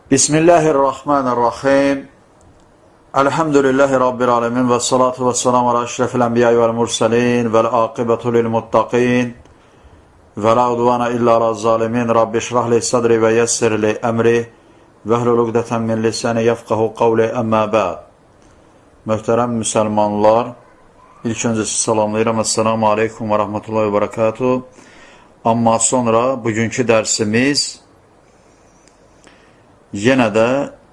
Bismillahirrahmanirrahim. Elhamdülillahi Rabbil alemin və salatu və selamu ala əşrəfil ənbiyayı vəl mursalin vəl aqibətu lil muttaqin və la udvana illa ala zalimin. Rabbi şrahli sadri və yessirli əmri və hlul uqdətən min lisani yafqahu qavli əmmə bəd. Möhtərəm müsəlmanlar, ilk öncəsi salamlayıram. Esselamu aleykum və rahmetullahi və barakatuh. Amma sonra bugünkü dərsimiz yenə də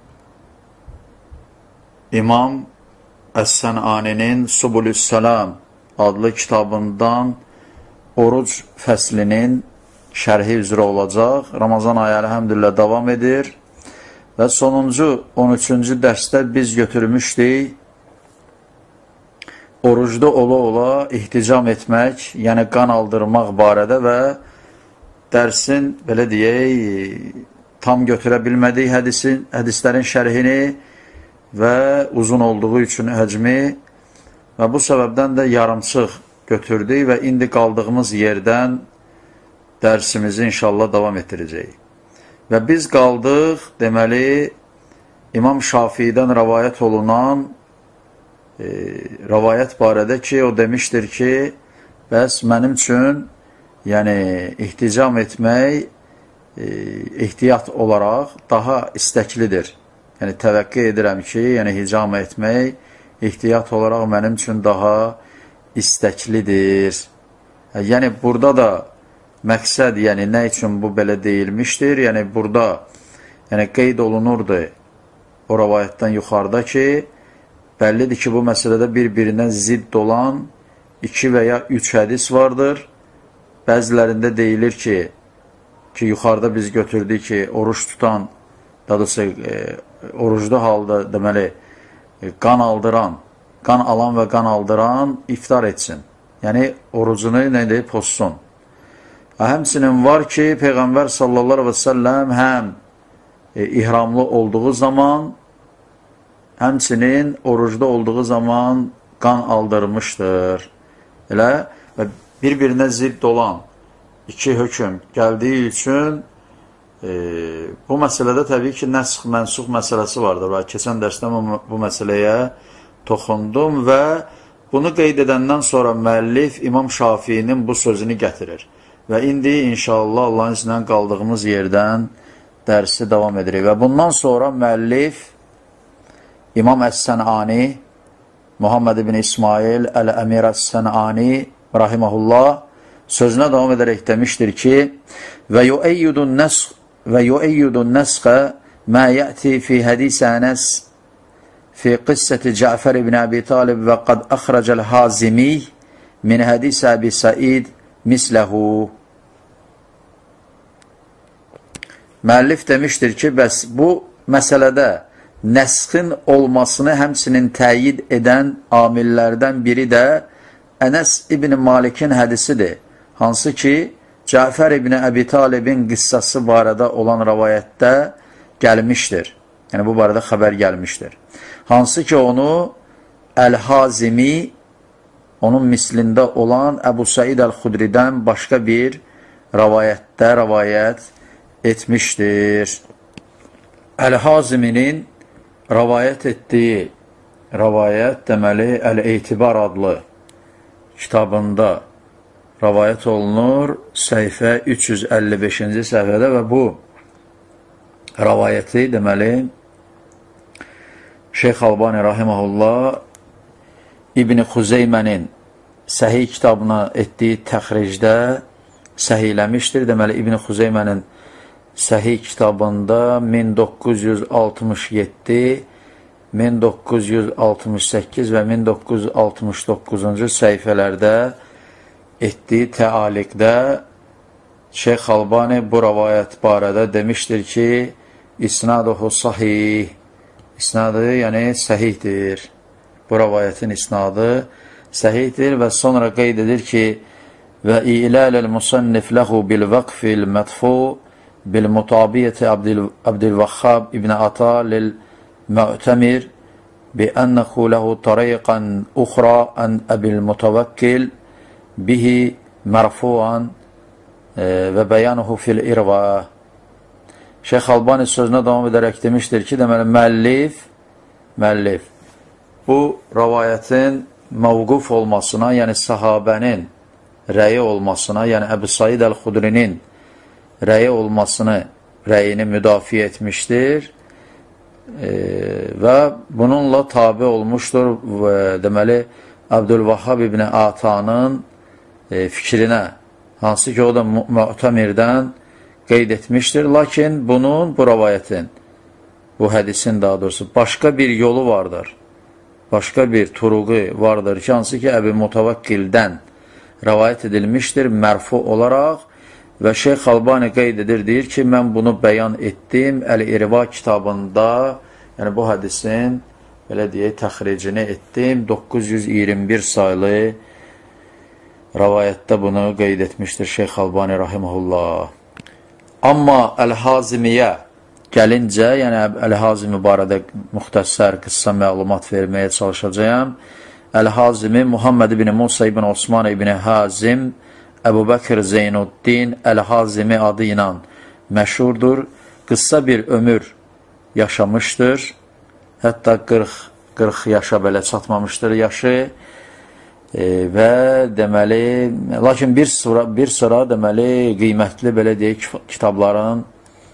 İmam Əs-Sən'aninin Subulüs-Səlam adlı kitabından oruc fəslinin şərhi üzrə olacaq. Ramazan ayı əlhəmdülillah davam edir və sonuncu 13-cü dərsdə biz götürmüşdük orucda ola-ola ihticam etmək, yəni qan aldırmaq barədə və dərsin, belə deyək, tam götürə bilmədik hədislərin şərhini və uzun olduğu üçün həcmi və bu səbəbdən də yarımçıq götürdük və indi qaldığımız yerdən dərsimizi inşallah davam etdirəcəyik. Və biz qaldıq, deməli, İmam Şafiidən rəvayət olunan rəvayət barədə ki, o demişdir ki, bəs mənim üçün yəni ihticam etmək ehtiyat olaraq daha istəklidir. Yəni, təvəqqə edirəm ki, yəni hicam etmək ehtiyat olaraq mənim üçün daha istəklidir. Yəni, burada da məqsəd, yəni nə üçün bu belə deyilmişdir? Yəni, burada qeyd olunurdu o rəvayətdən yuxarıda ki, bəllidir ki, bu məsələdə bir-birindən zidd olan 2 və ya 3 hədis vardır. Bəzilərində deyilir ki, yuxarıda biz götürdük ki, oruç tutan, daha doğrusu orucda halda deməli, qan alan və qan aldıran iftar etsin. Yəni, orucunu nədir? Pozsun. Həmsinin var ki, Peyğəmbər sallallahu aleyhi və səlləm həm ihramlı olduğu zaman, həmsinin orucda olduğu zaman qan aldırmışdır. Elə və bir-birinə zidd olan 2 hökm gəldiyi üçün bu məsələdə təbii ki, nəsx, mənsuq məsələsi vardır. Və keçən dərsdə bu məsələyə toxundum və bunu qeyd edəndən sonra müəllif İmam Şafiinin bu sözünü gətirir. Və indi inşallah Allahın iznən qaldığımız yerdən dərsi davam edirik. Və bundan sonra müəllif İmam Əs-Sən'ani, Muhammed ibn İsmail Əl-Əmir Əs-Sən'ani rahiməhullah sözünə davam edərək demişdir ki, və yuəyyidun nəsqə mə yəti fi hədisi Ənəs fi qissəti Cəfər ibn Əbi Talib və qad əxrəcəl Hazimi min hədisi Əbi Səid misləhu. Müəllif demişdir ki, bəs bu məsələdə nəsxin olmasını həmsinin təyid edən amillərdən biri də Ənəs ibn Malikin hədisidir. Hansı ki, Cəfər ibn Əbi Talibin qıssası barədə olan rəvayətdə gəlmişdir. Yəni, bu barədə xəbər gəlmişdir. Hansı ki, onu Əl-Hazimi, onun mislində olan Əbu Səid Əl-Xudridən başqa bir rəvayətdə rəvayət etmişdir. Əl-Haziminin rəvayət etdiyi rəvayət deməli Əl-Eytibar adlı kitabında rəvayət olunur səhifə 355-ci səhifədə və bu rəvayəti deməli Şeyx Albani rahiməhullah İbn Xuzeymənin səhih kitabına etdiyi təxricdə səhihləmişdir. Deməli İbn Xuzeymənin səhih kitabında 1967, 1968 və 1969-cu səhifələrdə etdiyi təaliqdə Şeyx Albani bu rəvayət barədə demişdir ki, isnaduhu sahih, isnadı yəni səhihdir. Bu rəvayətin isnadı səhihdir və sonra qeyd edir ki, və iləl el-musannif ləhu bil-vəqfil mətfu bil-mutabiyyəti Abdülvəxxab ibn Ata lil-Mu'temir bi-ənəxu ləhu tariqan uxra ən əbil-mutavəkkil bihi mərfuan və bəyanuhu fil-irva. Şeyx Albani sözünə davam edərək demişdir ki, deməli, müəllif bu rəvayətin məvquf olmasına, yəni sahabənin rəyi olmasına, yəni Əbu Said Əl-Xudrinin rəyini müdafiə etmişdir və bununla tabi olmuşdur və deməli Abdülvahhab ibn Atanın fikrinə, hansı ki o da Mu'tamirdən qeyd etmişdir. Lakin bunun, bu rəvayətin, bu hədisin daha doğrusu başqa bir yolu vardır. Başqa bir turuğu vardır ki, hansı ki Əbu Mutavakkildən rəvayət edilmişdir mərfu olaraq və Şeyx Albani qeyd edir, deyir ki, mən bunu bəyan etdim Əl-İrva kitabında, yəni bu hədisin, belə deyək, təxricini etdim, 921 saylı rəvayətdə bunu qeyd etmişdir Şeyx Albani rahimehullah. Amma Əl-Hazimiyə gəlincə, yəni Əl-Hazimi barədə müxtəsər qıssa məlumat verməyə çalışacağım. Əl-Hazimi Muhammed ibn Musa ibn Osman ibn Hazim Əbu Bəkir Zeynuddin Əl-Hazimi adı ilə məşhurdur. Qısa bir ömür yaşamışdır. Hətta 40 yaşa belə çatmamışdır yaşı və deməli, lakin bir sıra deməli qiymətli belə deyək kitabların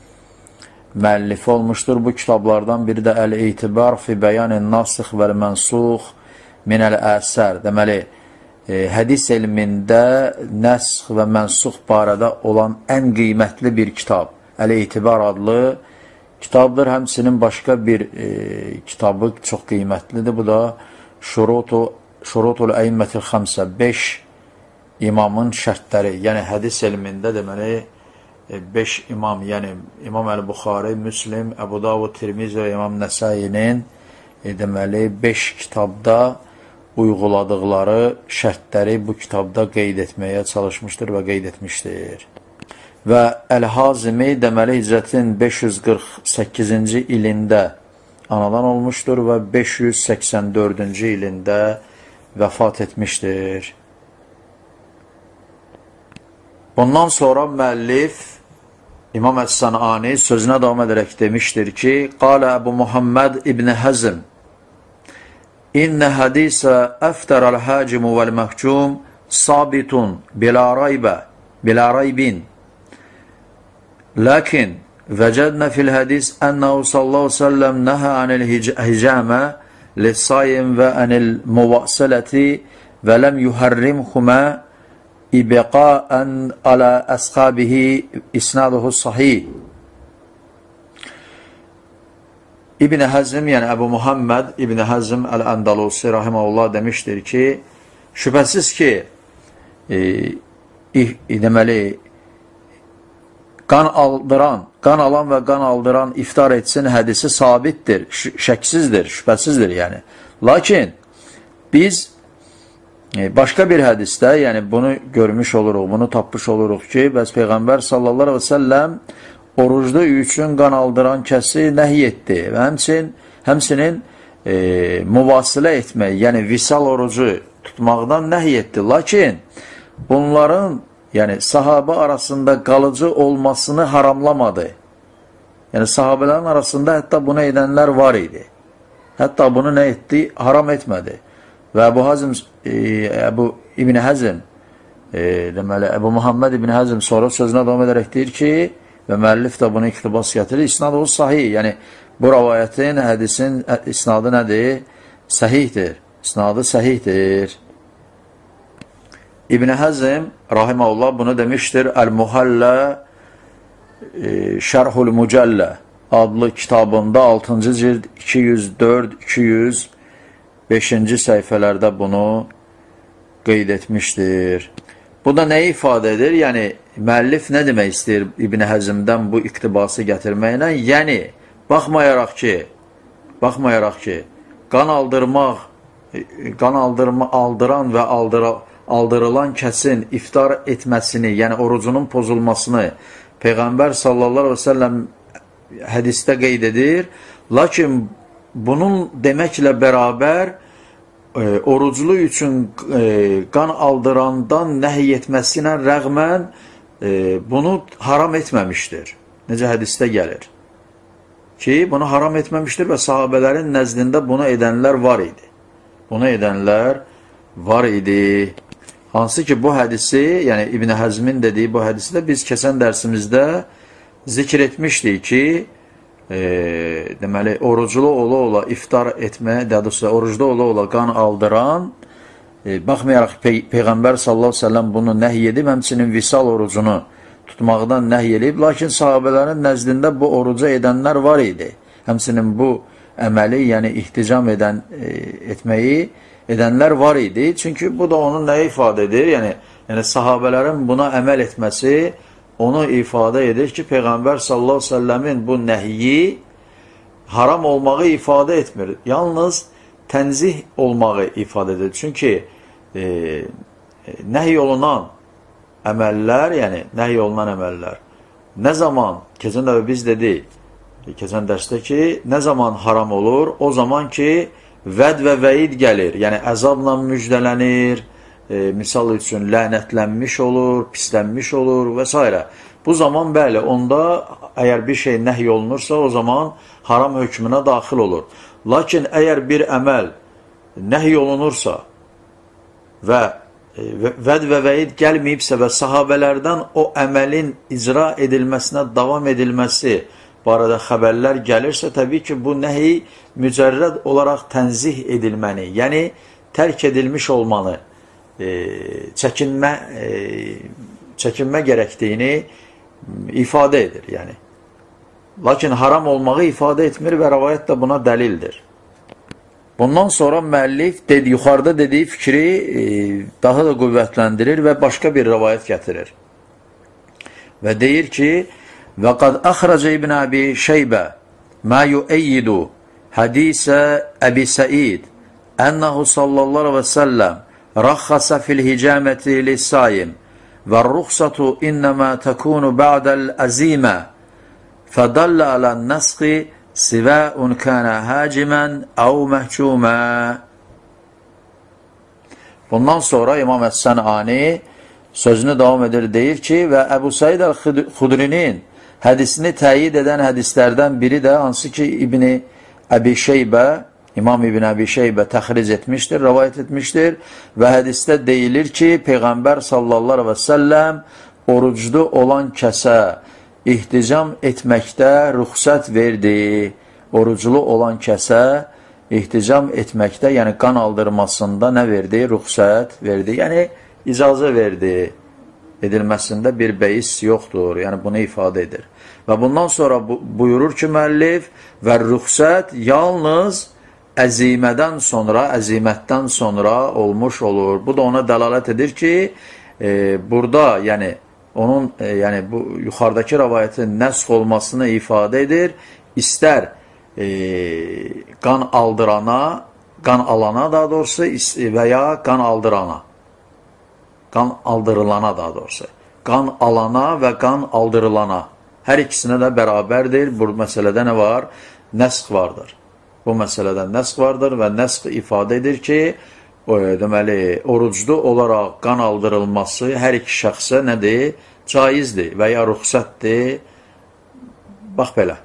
müəllifi olmuşdur. Bu kitablardan biri də Əl-İtibar fi bəyanin nasix vəl-mənsux minəl-əsər. Deməli, hədis elmində nəsx və mənsux barədə olan ən qiymətli bir kitab. Əl-İtibar adlı kitabdır. Həmçinin başqa bir kitabı çox qiymətlidir. Bu da Şurutul Əimmətil Xəmsə, 5 imamın şərtləri. Yəni, hədis elmində deməli, 5 imam, yəni İmam Əl-Buxari, Müslim, Əbu Davud, Tirmizi və İmam Nəsayinin deməli 5 kitabda uyguladıqları şərtləri bu kitabda qeyd etməyə çalışmışdır və qeyd etmişdir. Və Əl-Hazimi deməli hicrətin 548-ci ilində anadan olmuşdur və 584-cü ilində vəfat etmişdir. Bundan sonra müəllif İmam Əs-Sənani sözünə davam edərək demişdir ki, Qalə Əbu Muhammed İbn Həzm İnnə hədisə əftərəl-həcimu vəl-məhcum sabitun bila raybin lakin vəcədnə fil-hədis ənəhu sallallahu səlləm nəhə anil-hicamə lissayim və anil-muvasələti və ləm yuharrimhumə İbqa'ən alə əsxabihi isnaduhu sahih. İbn Həzm, yəni Əbu Muhammed İbn Həzm Əl-Andalusi rahiməhullah demişdir ki, şübhəsiz ki, deməli, qan alan və qan aldıran iftar etsin hədisi sabitdir, şəksizdir, şübhəsizdir yəni. Lakin biz başqa bir hədisdə, yəni bunu görmüş oluruq, bunu tapmış oluruq ki, bəs Peyğəmbər sallallahu aleyhi və səlləm oruclu üçün qan aldıran kəsi nəhy etdi və həmçinin müvasilə etmək, yəni visal orucu tutmaqdan nəhy etdi. Lakin bunların yəni sahabə arasında qalıcı olmasını haramlamadı. Yəni sahabələrin arasında hətta bunu edənlər var idi. Hətta bunu nə etdi? Haram etmədi. Və Əbu İbn Həzm, deməli, Əbu Muhammed İbn Həzm sonra sözünə davam edərək deyir ki, və müəllif də bunu iqtibas gətirir, isnadı sahih, yəni bu rəvayətin, hədisin isnadı nədir? Səhihdir, isnadı səhihdir. İbn Həzm, rahiməhullah, bunu demişdir, Əl-Muhallə Şərhul Mücəllə adlı kitabında 6-cı cild 204-205-ci səhifələrdə bunu qeyd etmişdir. Bu da nəyi ifadə edir? Yəni, müəllif nə demək istəyir İbn Həzmdən bu iqtibası gətirməklə? Yəni, baxmayaraq ki, qan aldıran və aldırılan kəsin iftar etməsini, yəni orucunun pozulmasını Peyğəmbər sallallahu aleyhi və səlləm hədisdə qeyd edir. Lakin bunun deməklə bərabər oruclu üçün qan aldırandan nəhy etməsinə rəğmən bunu haram etməmişdir. necə hədisdə gəlir ki, bunu haram etməmişdir və sahabələrin nəzdində bunu edənlər var idi. Bunu edənlər var idi. Hansı ki, bu hədisi, yəni İbn Həzmin dediyi bu hədisi də biz keçən dərsimizdə zikr etmişdik ki, deməli, oruclu ola iftar etmə, daha doğrusu oruclu ola qan aldıran, baxmayaraq Peyğəmbər sallallahu əleyhi və səlləm bunu nəhy edib, həmçinin visal orucunu tutmaqdan nəhy edib, lakin sahabələrin nəzdində bu oruca edənlər var idi. Həmçinin bu əməli, yəni ihticam etməyi edənlər var idi. Çünki bu da onun nəyə ifadə edir? Yəni sahabələrin buna əməl etməsi onu ifadə edir ki, Peyğəmbər sallallahu əleyhi və səlləmin bu nəhyi haram olmağı ifadə etmir. Yalnız tənzih olmağı ifadə edir. Çünki nəhy olunan əməllər, yəni nəhy olunan əməllər nə zaman, keçən dəfə biz dedik, keçən dərsdə ki, nə zaman haram olur? O zaman ki, vəd və vəid gəlir, yəni əzabla müjdələnir, misal üçün lənətlənmiş olur, pislənmiş olur və s. Bu zaman bəli, onda əgər bir şey nəhy olunursa, o zaman haram hökmünə daxil olur. Lakin əgər bir əməl nəhy olunursa və vəd və vəid gəlməyibsə və sahabələrdən o əməlin icra edilməsinə davam edilməsi barədə xəbərlər gəlirsə, təbii ki, bu nəhi mücərrəd olaraq tənzih edilməni, yəni tərk edilmiş olmanı, çəkinmə gərəkdiyini ifadə edir. Yəni. Lakin haram olmağı ifadə etmir və rəvayət də buna dəlildir. Bundan sonra müəllif yuxarıda dediyi fikri daha da qüvvətləndirir və başqa bir rəvayət gətirir. Və deyir ki, وَقَدْ أَخْرَجَ ابن أبي شيبة ما يؤيد حديث أبي سعيد أنه صلى الله عليه وسلم رخص في الهجامة للصائم والرخصة إنما تكون بعد العزيمة فدل على النسخ سواء كان هاجما أو مهجوما. Bundan sonra İmam Əs-Sənani sözünü davam edir, deyir ki, və Əbu Said Əl-Xudrinin hədisini təyid edən hədislərdən biri də hansı ki İbn-i Əbi Şeybə, İmam İbn Əbi Şeybə təxric etmişdir, rəvayət etmişdir və hədisdə deyilir ki, Peyğəmbər sallallahu əleyhi və səlləm oruclu olan kəsə ihticam etməkdə rüxsət verdi. Oruclu olan kəsə ihticam etməkdə, yəni qan aldırmasında nə verdi? Rüxsət verdi, yəni icazə verdi. Edilməsində bir beis yoxdur, yəni bunu ifadə edir. Və bundan sonra buyurur ki, müəllif, və rüxsət yalnız əzimətdən sonra olmuş olur. Bu da ona dəlalət edir ki, burada, yəni onun, yəni bu yuxarıdakı rəvayətin nəsx olmasını ifadə edir. İstər qan aldırana, qan alana daha doğrusu və ya qan aldırana. Qan aldırılana daha doğrusu. Qan alana və qan aldırılana. Hər ikisinə də bərabərdir. Bu məsələdə nə var? Nəsx vardır. Bu məsələdə nəsx vardır və nəsx ifadə edir ki, deməli, oruclu olaraq qan aldırılması hər iki şəxsə nədir? Caizdir və ya rüxsətdir. Bax belə.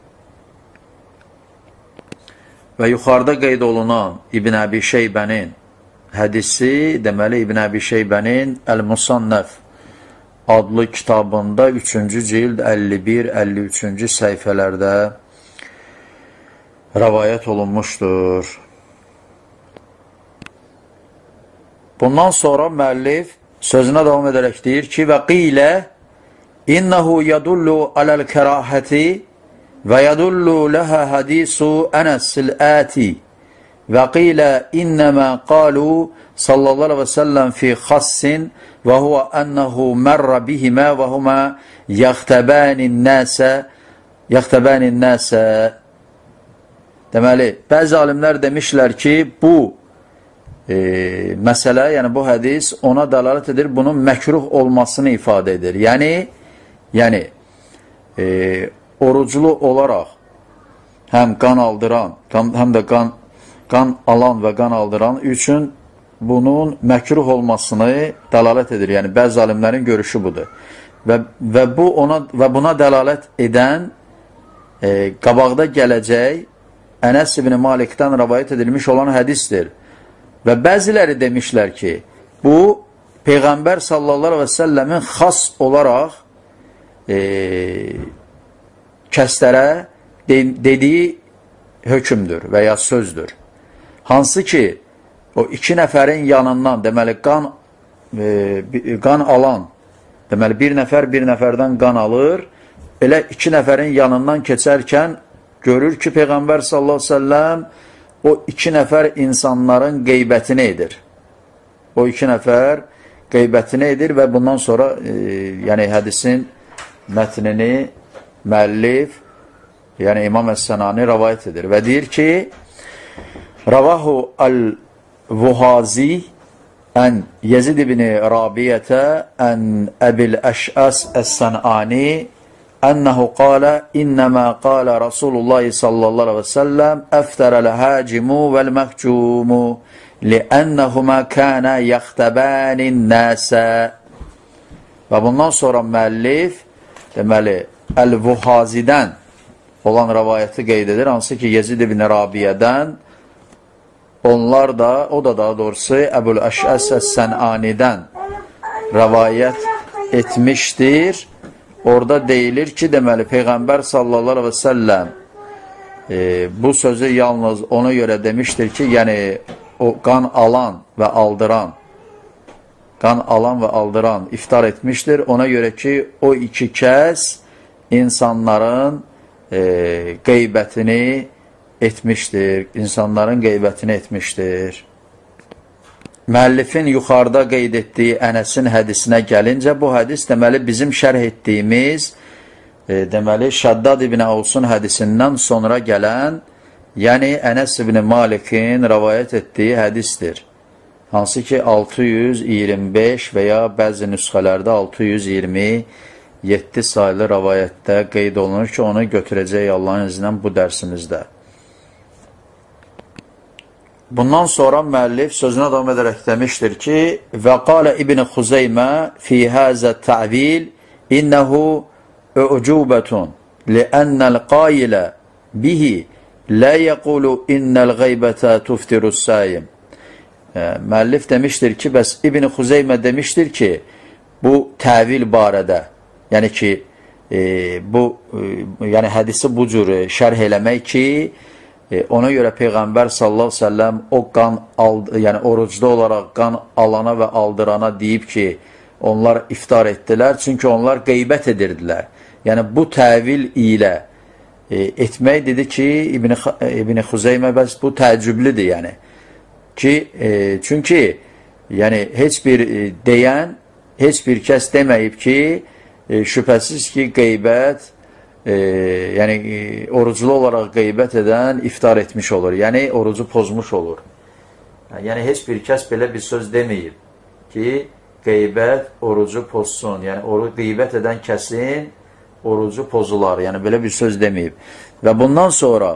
Və yuxarıda qeyd olunan İbn Əbi Şeybənin hədisi, deməli, İbn Əbi Şeybənin Əl-Musannəf adlı kitabında 3-cü cild 51-53-cü səhifələrdə rəvayət olunmuşdur. Bundan sonra müəllif sözünə davam edərək deyir ki, və qilə innəhu yadullu aləl-kərahəti və yadullu ləhə hədisu ənəs-sil-əti və qilə innəmə qalu sallallahu aleyhi və səlləm fi xassin və huvə ənəhu mərrə bihimə və humə yəxtəbənin nəsə. Deməli, bəzi alimlər demişlər ki, bu məsələ, yəni bu hədis ona dəlalət edir, bunun məkruh olmasını ifadə edir. Yəni oruclu olaraq həm qan aldıran, həm də qan alan və qan aldıran üçün bunun məkruh olmasını dəlalət edir. Yəni bəzi alimlərin görüşü budur. və buna dəlalət edən qabaqda gələcək Ənəs ibn Malikdən rəvayət edilmiş olan hədisdir. Və bəziləri demişlər ki, bu Peyğəmbər sallallahu aleyhi və səlləmin xas olaraq kəslərə dediyi hökmdür və ya sözdür. Hansı ki, o iki nəfərin yanından, deməli, qan alan, deməli, bir nəfərdən qan alır, elə iki nəfərin yanından keçərkən görür ki, Peyğəmbər sallallahu aleyhi ve selləm o iki nəfər insanların qeybətini edir. O iki nəfər qeybətini edir və bundan sonra yəni hədisin mətnini müəllif, yəni İmam Əs-Sənani rəvayət edir və deyir ki, Rəvahu Əl-Vuhazi ən Yezid ibn Rabiyyətə ən Əbil Əş'əs Əs-Sənani أنه قال إنما قال رسول الله صلى الله عليه وسلم أفتر الهاجم والمهجوم لأنهما كان يختبان الناس. Və bundan sonra müəllif deməli Əl-Vuhazidən olan rəvayəti qeyd edir, hansı ki Yezid ibn Rabiyyədən, onlar da, o da daha doğrusu Əbul Əş'əs Əs-Sənanidən rəvayət etmişdir. Orada deyilir ki, deməli, Peyğəmbər sallallahu aleyhi və səlləm bu sözü yalnız ona görə demişdir ki, yəni o qan alan və aldıran iftar etmişdir. Ona görə ki, o iki kəs insanların qeybətini etmişdir. Müəllifin yuxarıda qeyd etdiyi Ənəsin hədisinə gəlincə, bu hədis deməli bizim şərh etdiyimiz deməli Şəddad ibn Avsun hədisindən sonra gələn, yəni Ənəs ibn Malikin rəvayət etdiyi hədisdir. Hansı ki 625 və ya bəzi nüsxələrdə 627 sayılı rəvayətdə qeyd olunur ki, onu götürəcək Allahın iznən bu dərsimizdə. Bundan sonra müəllif sözünə davam edərək demişdir ki, və qalə İbn Xuzeymə fi həzə tə'vil innəhu ucubətun li'ənnəl qailə bihi lə yəqulu innəl qeybətə tuftirus səyim. Müəllif demişdir ki, bəs İbn Xuzeymə demişdir ki, bu təvil barədə, yəni ki, yəni hədisi bu cür şərh eləmək ki, ona görə Peyğəmbər sallallahu aleyhi ve sellem o qan yəni orucda olaraq qan alana və aldırana deyib ki, onlar iftar etdilər, çünki onlar qeybət edirdilər. Yəni bu təvil ilə etmək dedi ki, İbn Xuzeymə bəs bu təəccüblidir, yəni ki, çünki yəni heç bir deyən, heç bir kəs deməyib ki, şübhəsiz ki, qeybət yəni oruclu olaraq qeybət edən iftar etmiş olur. Yəni orucu pozmuş olur. Yəni heç bir kəs belə bir söz deməyib ki, qeybət orucu pozsun. Yəni qeybət edən kəsin orucu pozular. Yəni belə bir söz deməyib. Və bundan sonra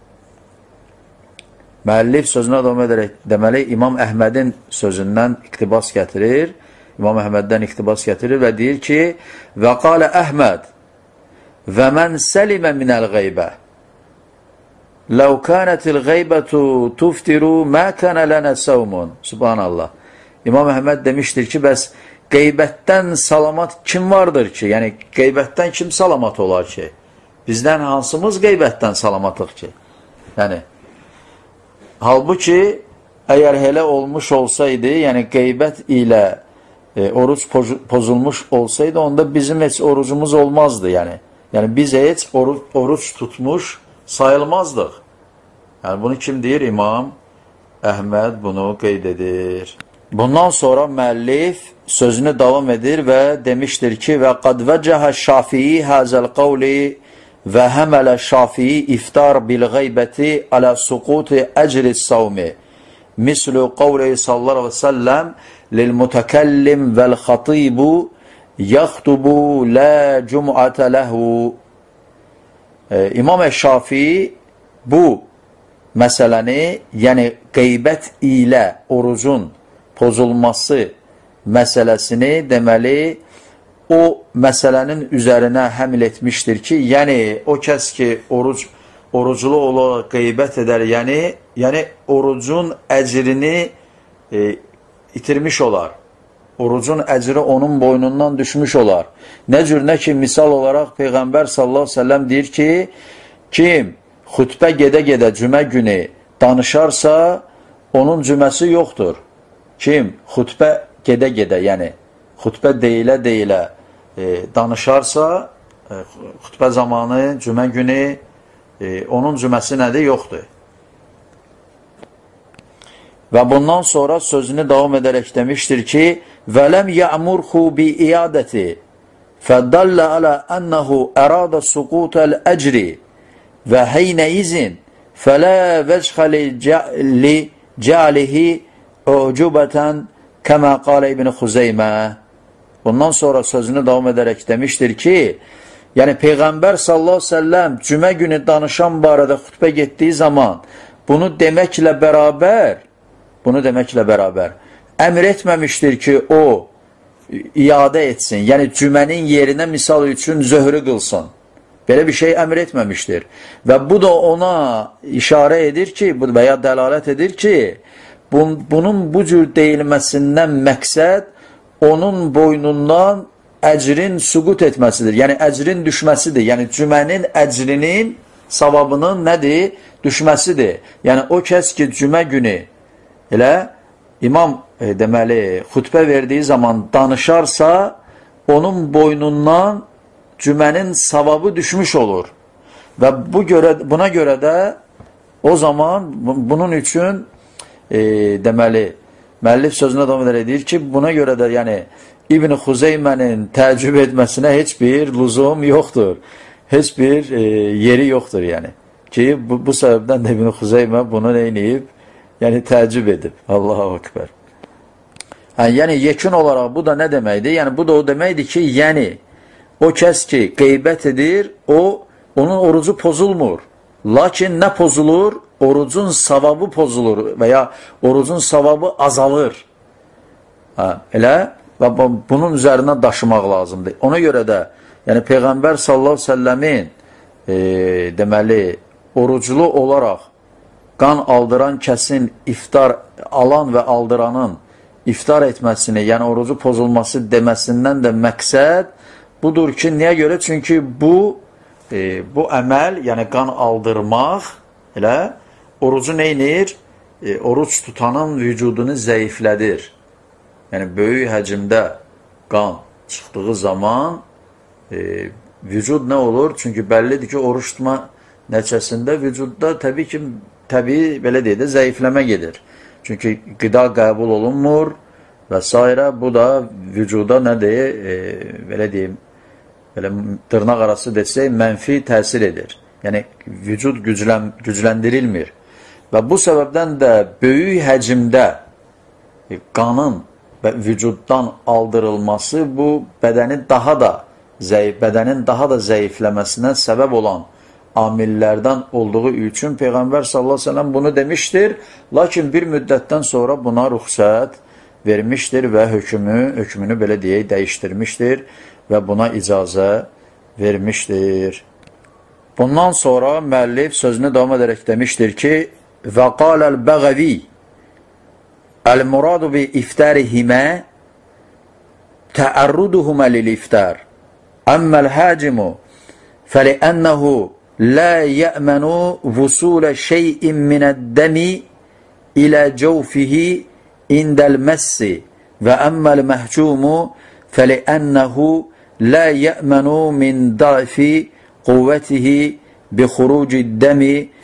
müəllif sözünə davam edərək deməli İmam Əhmədin sözündən iqtibas gətirir. İmam Əhməddən iqtibas gətirir və deyir ki, və qalə Əhməd və mən səlimə minəl qeybə ləv kənətil qeybətu tuftiru mə kənə lənə səvmun. Subhanallah. İmam Əhməd demişdir ki, bəs qeybətdən salamat kim vardır ki? Yəni qeybətdən kim salamat olar ki? Bizdən hansımız qeybətdən salamatıq ki? Yəni halbuki əgər elə olmuş olsaydı, yəni qeybət ilə oruc pozulmuş olsaydı, onda bizim heç orucumuz olmazdı, yəni. Yəni, biz heç oruç tutmuş sayılmazdıq. Yəni, bunu kim deyir? İmam Əhməd bunu qeyd edir. Bundan sonra müəllif sözünü davam edir və demişdir ki, və qad vəcəhə Şafii həzəl qavli və həmələ Şafii iftar bil qeybəti alə suquti əcris savmi mislu qavli sallallahu aleyhi ve sellem lil mütəkəllim vəl xatibu yaxtubu la cum'ata ləhu. İmam Şafii bu məsələni, yəni qeybət ilə orucun pozulması məsələsini deməli o məsələnin üzərinə həmil etmişdir ki, yəni o kəs ki, oruclu olaraq qeybət edər, yəni orucun əcrini itirmiş olar. Orucun əcri onun boynundan düşmüş olar. Nə cür, nə ki, misal olaraq Peyğəmbər sallallahu aleyhi ve sellem deyir ki, kim xütbə gedə-gedə cümə günü danışarsa, onun cüməsi yoxdur. Kim xütbə gedə-gedə, yəni xütbə deyilə-deyilə danışarsa, xütbə zamanı, cümə günü, onun cüməsi nədir? Yoxdur. Və bundan sonra sözünü davam edərək demişdir ki, وَلَمْ يَعْمُرْهُ بِإِيَادَةِ فَدَلَّ عَلَى أَنَّهُ أَرَادَ سُقُوطَ الْأَجْرِ وَحَيْنَئِذٍ فَلَا وَجْهَ لِجَعْلِهِ عُجُوبَةً كَمَا قَالَ İbn Xüzeymə. Bundan sonra sözünü davam edərək demişdir ki, yəni Peyğəmbər sallallahu aleyhi ve sellem cümə günü danışan barədə xütbə getdiyi zaman bunu deməklə bərabər əmr etməmişdir ki, o iadə etsin, yəni cümənin yerinə misal üçün zöhrü qılsın. Belə bir şey əmr etməmişdir. Və bu da ona işarə edir ki, və ya dəlalət edir ki, bunun bu cür deyilməsindən məqsəd onun boynundan əcrin süqut etməsidir. Yəni əcrin düşməsidir. Yəni cümənin əcrinin, savabının nədir? Düşməsidir. Yəni o kəs ki, cümə günü elə imam deməli, xütbə verdiyi zaman danışarsa, onun boynundan cümənin savabı düşmüş olur. Və buna görə də o zaman bunun üçün deməli, müəllif sözünə davam edir ki, buna görə də yəni İbn Xuzeymənin təəccüb etməsinə heç bir lüzum yoxdur. Heç bir yeri yoxdur yəni. Ki, bu səbəbdən də İbn Xuzeymə bunu neyniyib? Yəni təəccüb edib. Allahu Ekber. Yəni yekun olaraq bu da nə deməkdir? Yəni bu da o deməkdir ki, yəni o kəs ki qeybət edir, onun orucu pozulmur. Lakin nə pozulur? Orucun savabı pozulur və ya orucun savabı azalır. Elə və bunun üzərinə daşımaq lazımdır. Ona görə də yəni Peyğəmbər sallallahu aleyhi ve sellemin deməli oruclu olaraq qan aldıran kəsin iftar alan və aldıranın iftar etməsini, yəni orucu pozulması deməsindən də məqsəd budur ki, niyə görə? Çünki bu əməl, yəni qan aldırmaq elə orucu neynir? Oruc tutanın vücudunu zəiflədir. Yəni böyük həcmdə qan çıxdığı zaman vücud nə olur? Çünki bəllidir ki, oruç tutma nəticəsində vücudda təbii belə deyək də zəifləmə gedir. Çünki qida qəbul olunmur və s. Bu da vücuda nədir? Belə deyim, belə dırnaq arası desək, mənfi təsir edir. Yəni, vücud gücləndirilmir. Və bu səbəbdən də böyük həcmdə qanın vücuddan aldırılması bu bədənin daha da zəifləməsinə səbəb olan amillərdən olduğu üçün Peyğəmbər sallallahu aleyhi ve sellem bunu demişdir. Lakin bir müddətdən sonra buna rüxsət vermişdir və hökmünü belə deyək, dəyişdirmişdir və buna icazə vermişdir. Bundan sonra müəllif sözünü davam edərək demişdir ki, və qaləl bəğəvi əl-muradu bi iftarihimə təərruduhumə lil-iftar əmməl-həcimu fəliənnəhu لا يأمن وصول شيء من الدم إلى جوفه عند المس وأما المحجوم فلأنه لا يأمن من ضعف قوته بخروج الدم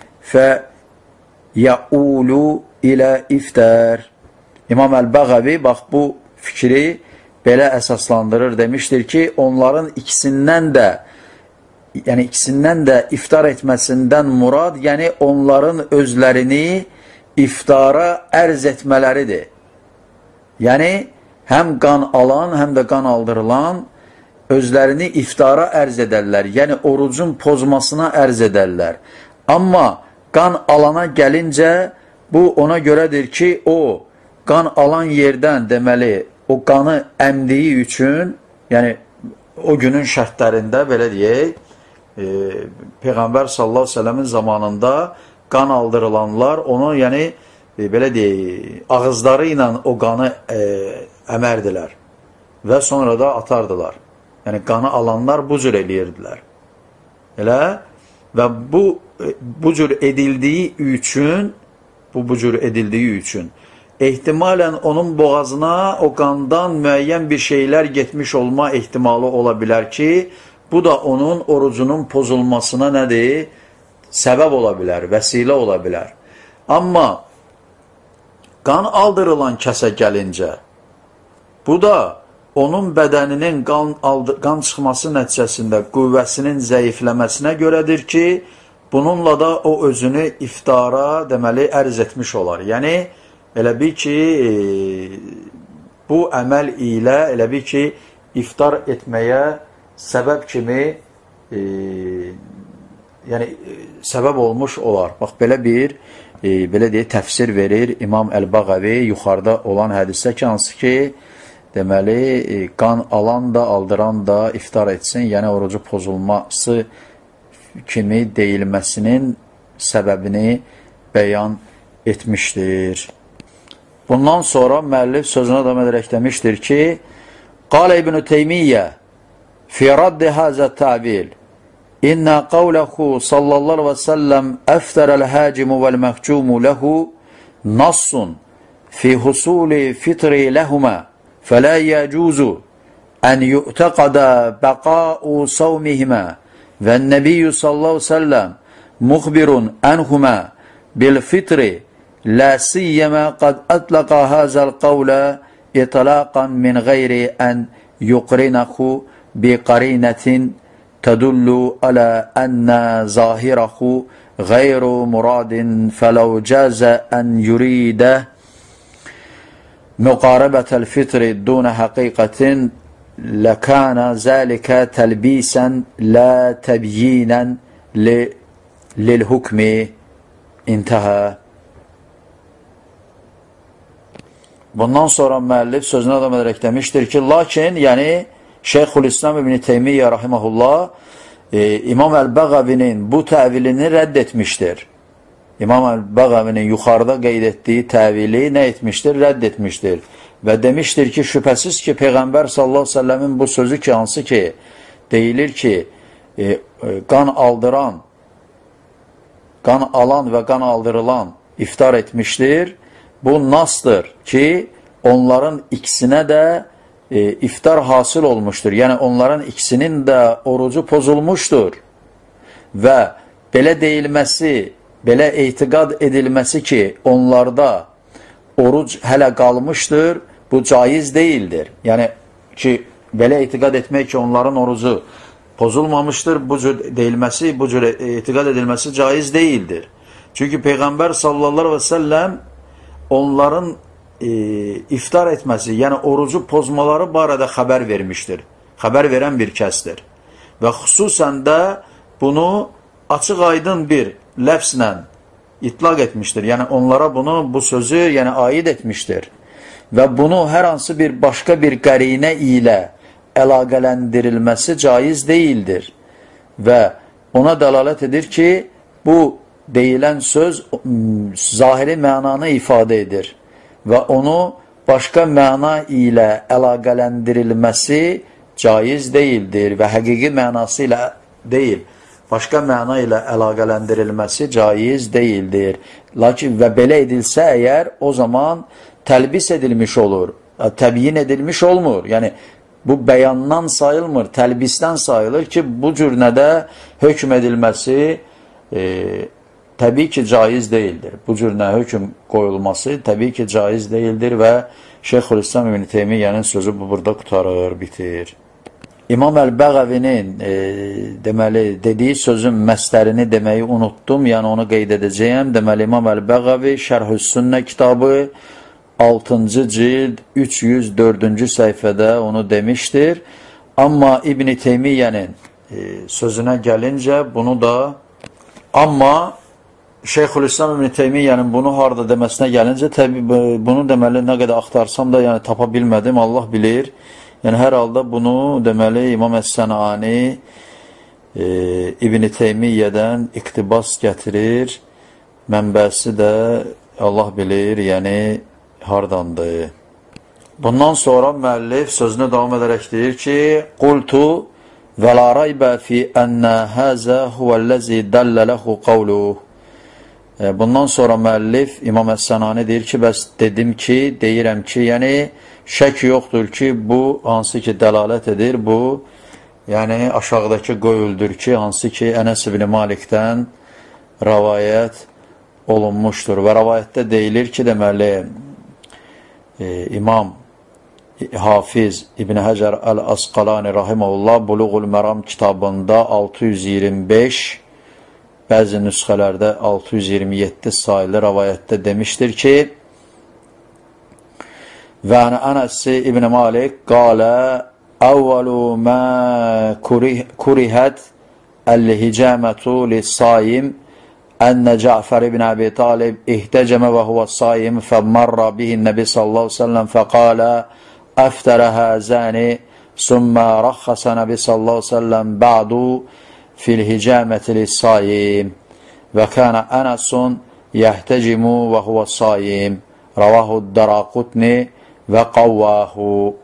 فيؤول إلى إفطار. İmam Əl-Bəğəvi bax bu fikri belə əsaslandırır, demişdir ki, onların ikisindən də iftar etməsindən murad, yəni onların özlərini iftara ərz etmələridir. Yəni, həm qan alan, həm də qan aldırılan özlərini iftara ərz edərlər, yəni orucun pozmasına ərz edərlər. Amma qan alana gəlincə, bu ona görədir ki, o qan alan yerdən deməli, o qanı əmdiyi üçün, yəni o günün şərtlərində, belə deyək, Peyğəmbər sallallahu aleyhi ve sellemin zamanında qan aldırılanlar onu, yəni, belə deyək, ağızları ilə o qanı əmərdilər və sonra da atardılar. Yəni, qanı alanlar bu cür eləyirdilər. Elə? Və bu cür edildiyi üçün, bu cür edildiyi üçün, ehtimalən onun boğazına o qandan müəyyən bir şeylər getmiş olma ehtimalı ola bilər ki, bu da onun orucunun pozulmasına nədir? Səbəb ola bilər, vəsilə ola bilər. Amma qan aldırılan kəsə gəlincə, bu da onun bədəninin qan çıxması nəticəsində qüvvəsinin zəifləməsinə görədir ki, bununla da o özünü iftara, deməli, ərz etmiş olar. Yəni, elə bil ki, bu əməl ilə, elə bil ki, iftar etməyə səbəb kimi, yəni, səbəb olmuş olar. Bax, belə bir, belə deyək, təfsir verir İmam Əl-Bağəvi yuxarıda olan hədisdə ki, hansı ki, deməli, qan alan da, aldıran da iftar etsin, yəni orucu pozulması kimi deyilməsinin səbəbini bəyan etmişdir. Bundan sonra müəllif sözünə davam edərək demişdir ki, Qalə İbn-i Teymiyyə fi raddi həzə təbil İnnə qavləhu sallallahu aleyhi və səlləm əftərəl həcimu vəl-məhcumu ləhu nassun fi husuli fitri ləhumə فلا يجوز أن يعتقد بقاء صومهما والنبي صلى الله عليه وسلم مخبر عنهما بالفطر لا سيما قد أطلق هذا القول إطلاقا من غير أن يقرنه بقرينة تدل على أن ظاهره غير مراد فلو جاز أن يريده مقاربة الفطر دون حقيقة لكان ذلك تلبيسا لا تبيينا للحكم انتهى. Bundan sonra müəllif sözünə davam edərək demişdir ki, lakin, yəni Şeyxülislam İbn Teymiyyə rahimehullah İmam Əl-Bəğavinin bu təvilini rədd etmişdir. İmam Əl-Bəğavinin yuxarıda qeyd etdiyi təvili nə etmişdir? Rədd etmişdir. Və demişdir ki, şübhəsiz ki, Peyğəmbər sallallahu aleyhi ve sellemin bu sözü ki, hansı ki, deyilir ki, qan aldıran, qan alan və qan aldırılan iftar etmişdir. Bu nasdır ki, onların ikisinə də iftar hasıl olmuşdur. Yəni, onların ikisinin də orucu pozulmuşdur. Və belə deyilməsi, belə etiqad edilməsi ki, onlarda oruc hələ qalmışdır, bu caiz deyildir. Yəni ki, belə etiqad etmək ki, onların orucu pozulmamışdır, bu cür deyilməsi, bu cür etiqad edilməsi caiz deyildir. Çünki Peyğəmbər sallallahu aleyhi və səlləm onların iftar etməsi, yəni orucu pozmaları barədə xəbər vermişdir. Xəbər verən bir kəsdir. Və xüsusən də bunu açıq aydın bir ləfslə itlaq etmişdir. Yəni onlara bunu, bu sözü yəni aid etmişdir. Və bunu hər hansı bir başqa bir qərinə ilə əlaqələndirilməsi caiz deyildir. Və ona dəlalət edir ki, bu deyilən söz zahiri mənanı ifadə edir. Və onu başqa məna ilə əlaqələndirilməsi caiz deyildir və həqiqi mənası ilə deyil. Başqa məna ilə əlaqələndirilməsi caiz deyildir. Lakin və belə edilsə əgər, o zaman təlbis edilmiş olur, təbyin edilmiş olmur. Yəni, bu bəyandan sayılmır, təlbisdən sayılır ki, bu cürnədə hökm edilməsi təbii ki, caiz deyildir. Bu cürnə hökm qoyulması təbii ki, caiz deyildir və Şeyxülislam İbn Teymiyyənin sözü bu burada qutarır, bitir. İmam Əl-Bəğavinin deməli, dediyi sözün məslərini deməyi unutdum, yəni onu qeyd edəcəyəm. Deməli, İmam Əl-Bəğavi Şərh-ü-Sünnə kitabı 6-cı cild 304-cü səhifədə onu demişdir. Amma İbn Teymiyyənin sözünə gəlincə bunu da, amma Şeyxülislam İbn Teymiyyənin bunu harada deməsinə gəlincə, təbii bunu deməli nə qədər axtarsam da yəni tapa bilmədim, Allah bilir. Yəni, hər halda bunu deməli İmam Əs-Sənani İbn-i Teymiyyədən iqtibas gətirir. Mənbəsi də Allah bilir, yəni hardandır. Bundan sonra müəllif sözünə davam edərək deyir ki, Qultu və la raybə fi ənə həzə huvəlləzi dəllə ləhu qavluh. Bundan sonra müəllif İmam Əs-Sənani deyir ki, bəs deyirəm ki, yəni şək yoxdur ki, bu hansı ki dəlalət edir, bu yəni aşağıdakı qoyuldur ki, hansı ki Ənəs ibn Malikdən rəvayət olunmuşdur. Və rəvayətdə deyilir ki, deməli, İmam Hafiz İbn Həcər Əl-Əsqalani rahiməhullah Buluğul Məram kitabında 625, bəzi nüsxələrdə 627 sayılı rəvayətdə demişdir ki, və Ənəs İbn Malik qalə əvvəlu mə kurihət əl-hicəmətu lis-sayim أن جعفر بن أبي طالب اهتجم وهو صائم فمر به النبي صلى الله عليه وسلم فقال أفتر هذان ثم رخص النبي صلى الله عليه وسلم بعد في الهجامة للصائم وكان أنس يهتجم وهو صائم رواه الدراقطني وقواه.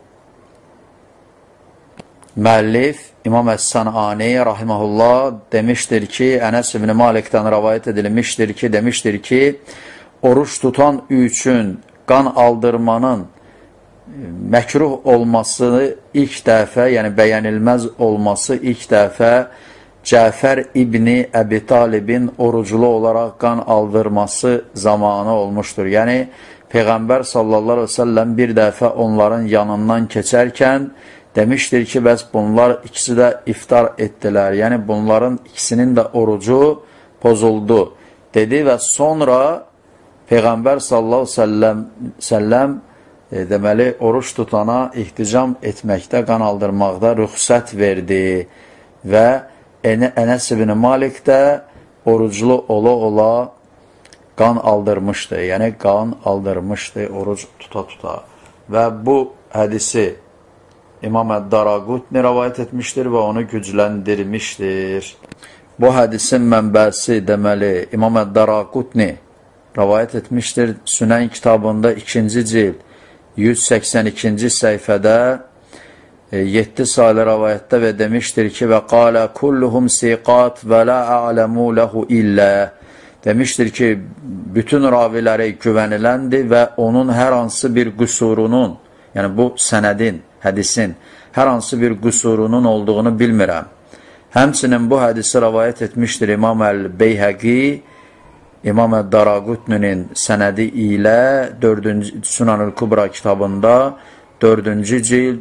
Müəllif İmam Əs-Sənani rahiməhullah demişdir ki, Ənəs ibn Malikdən rəvayət edilmişdir ki, demişdir ki, oruç tutan üçün qan aldırmanın məkruh olması ilk dəfə, yəni bəyənilməz olması ilk dəfə Cəfər İbni Əbi Talibin oruclu olaraq qan aldırması zamanı olmuşdur. Yəni, Peyğəmbər sallallahu aleyhi ve sellem bir dəfə onların yanından keçərkən demişdir ki, bəs bunlar ikisi də iftar etdilər. Yəni, bunların ikisinin də orucu pozuldu, dedi və sonra Peyğəmbər sallallahu aleyhi ve sellem deməli, oruç tutana ihticam etməkdə, qan aldırmaqda rüxsət verdi və Ənəs ibn Malik də oruclu ola qan aldırmışdı. Yəni, qan aldırmışdı oruc tuta. Və bu hədisi İmam Əd-Daraqutni rəvayət etmişdir və onu gücləndirmişdir. Bu hədisin mənbəsi deməli İmam Əd-Daraqutni rəvayət etmişdir. Sünən kitabında 2-ci cild 182-ci səhifədə 7 sayılı rəvayətdə və demişdir ki, və qalə kulluhum siqat və la a'ləmu ləhu illə. Demişdir ki, bütün raviləri güvəniləndir və onun hər hansı bir qüsurunun, yəni bu sənədin, hədisin hər hansı bir qüsurunun olduğunu bilmirəm. Həmçinin bu hədisi rəvayət etmişdir İmam Əl-Beyhəqi, İmam Əd-Daraqutninin sənədi ilə 4-cü Sunanül Kubra kitabında 4-cü cild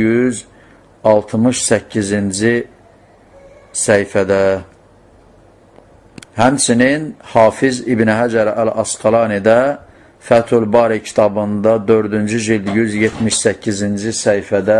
268-ci səhifədə. Həmçinin Hafiz İbn Həcər Əl-Əsqalanidə Fəthül Bari kitabında 4-cü cild 178-ci səhifədə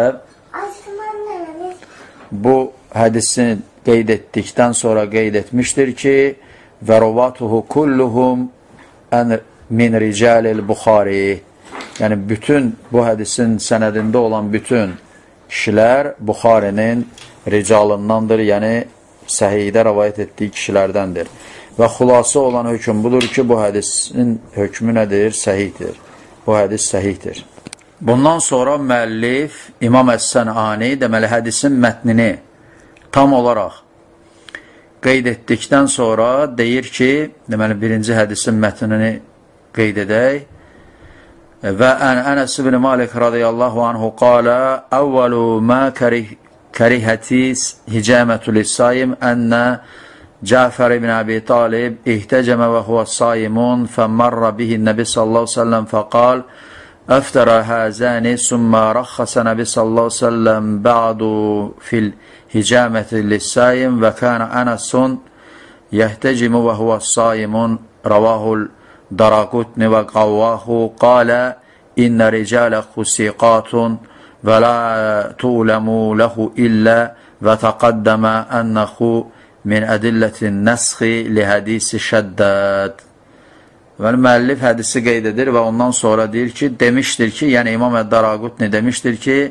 bu hədisini qeyd etdikdən sonra qeyd etmişdir ki, və ruvatuhu kulluhum min ricalil Buxari. Yəni, bütün bu hədisin sənədində olan bütün kişilər Buxarinin ricalındandır, yəni səhiyyə rəvayət etdiyi kişilərdəndir. Və xulası olan hökm budur ki, bu hədisin hökmü nədir? Səhihdir. Bu hədis səhihdir. Bundan sonra müəllif İmam Əs-Sənani deməli hədisin mətnini tam olaraq qeyd etdikdən sonra deyir ki, deməli birinci hədisin mətnini qeyd edək. Və Ənəs ibn Malik radiyallahu anhu qalə əvvəlu mə kərihəti hicəmətü lis-sayim ənə Cəfər ibn Əbi Talib ihtəcəmə və huvə sayimun fəmmərrə bihi nəbi sallallahu aleyhi ve sellem fəqal əftərə həzəni sümmə rəxxəsə nəbi sallallahu aleyhi ve sellem bə'du fil hicəməti lis-sayim və kənə Ənəsun yəhtəcimu və huvə sayimun rəvahul Daraqutni və qavvahu qalə innə ricaləxu siqatun və la tu'ləmu ləhu illə və təqəddəmə ənəxu min ədillətin nəsxi li hədisi şəddəd. Və müəllif hədisi qeyd edir və ondan sonra deyir ki, demişdir ki, yəni İmam Əd-Daraqutni demişdir ki,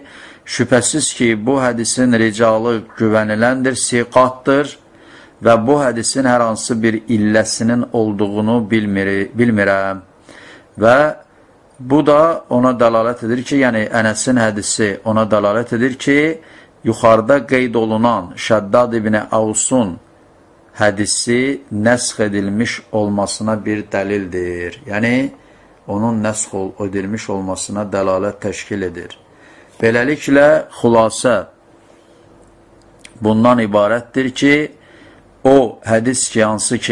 şübhəsiz ki, bu hədisin ricalı güvəniləndir, siqatdır və bu hədisin hər hansı bir illəsinin olduğunu bilmirəm. Və bu da ona dəlalət edir ki, yəni Ənəsin hədisi ona dəlalət edir ki, yuxarıda qeyd olunan Şəddad ibn Avsun hədisi nəsx edilmiş olmasına bir dəlildir. Yəni, onun nəsx edilmiş olmasına dəlalət təşkil edir. Beləliklə, xülasə bundan ibarətdir ki, o hədis ki, hansı ki,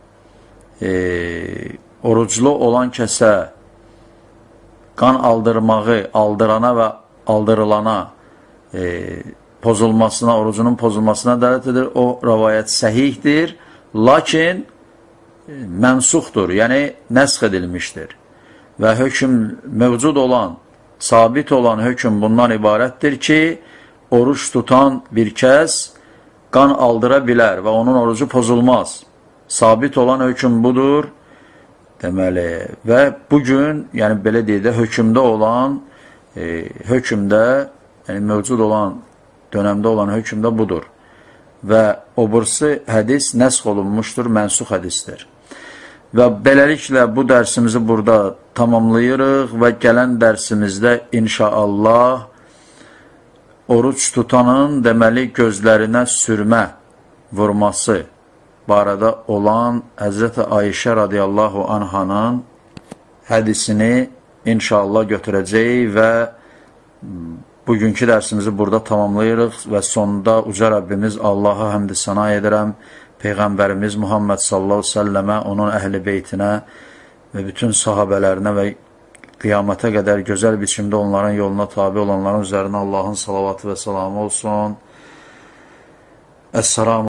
oruclu olan kəsə qan aldırmağı aldırana və aldırılana pozulmasına, orucunun pozulmasına dəlalət edir. O rəvayət səhihdir, lakin mənsuxdur, yəni nəsx edilmişdir. Və hökm mövcud olan, sabit olan hökm bundan ibarətdir ki, oruç tutan bir kəs qan aldıra bilər və onun orucu pozulmaz. Sabit olan hökm budur. Deməli, və bugün, yəni belə deyək də, hökmdə olan, hökmdə, yəni mövcud olan, dönəmdə olan hökmdə budur. Və obursu hədis nəsx olunmuşdur, mənsux hədisdir. Və beləliklə bu dərsimizi burada tamamlayırıq və gələn dərsimizdə inşallah oruç tutanın deməli gözlərinə sürmə vurması barədə olan Həzrəti Ayşə radiyallahu anhanın hədisini inşallah götürəcəyik və bugünkü dərsimizi burada tamamlayırıq və sonunda Uca Rəbbimiz Allaha həmd səna edirəm. Peyğəmbərimiz Muhammed sallallahu aleyhi ve sellemə, onun əhl-i beytinə və bütün sahabələrinə və qiyamətə qədər gözəl biçimdə onların yoluna tabi olanların üzərinə Allahın salavatı və salamı olsun. Əs-salamu